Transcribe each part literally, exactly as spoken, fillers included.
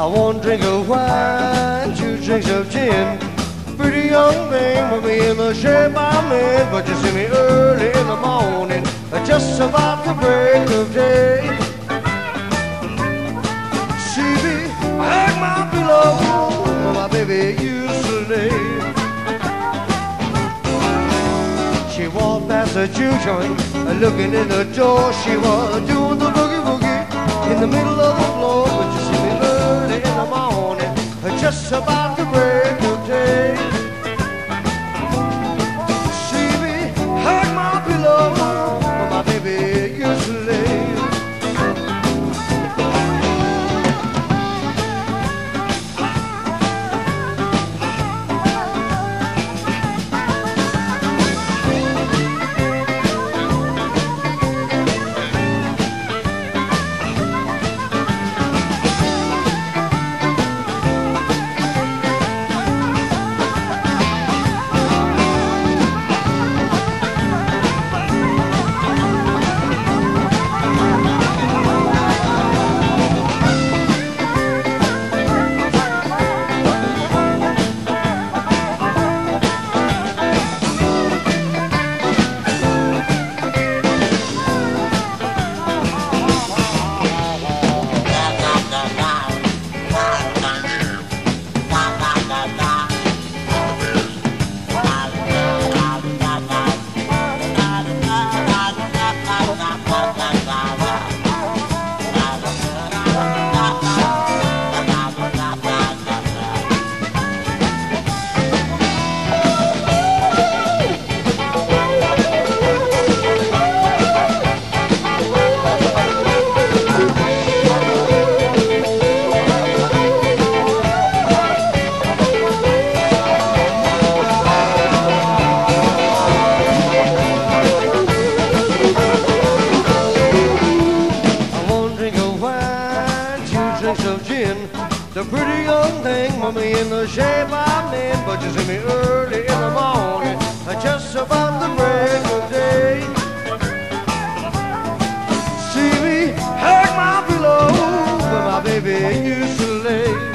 I one drink of wine, two drinks of gin. Pretty young thing with me in the shape I'm in, but you see me early in the morning, just about the break of day. See me hang my pillow where my baby used to lay. She walked past the juke joint, looking in the door. She was doing the boogie woogie in the middle of the floor, but you see me early in the morning, just about the break of day. See me hug my pillow where my baby used to lay. Of gin, the pretty young thing with me in the shape I'm in, but you see me early in the morning, just about the break of day. See me hug my pillow where my baby used to lay.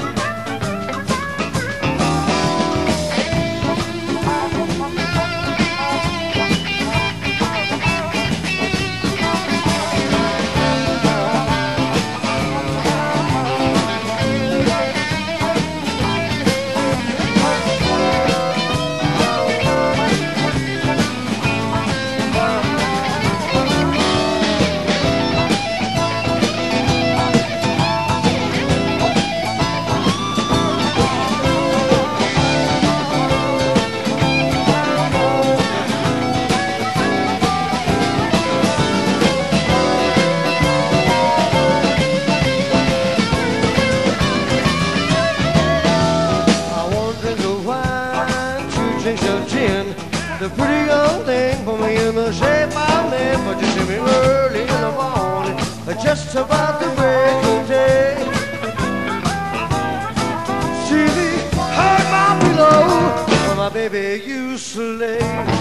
Of gin, the pretty young thing for me in the shape I'm in, but you see me early in the morning, just about the break of day. See me hug my pillow where my baby used to lay.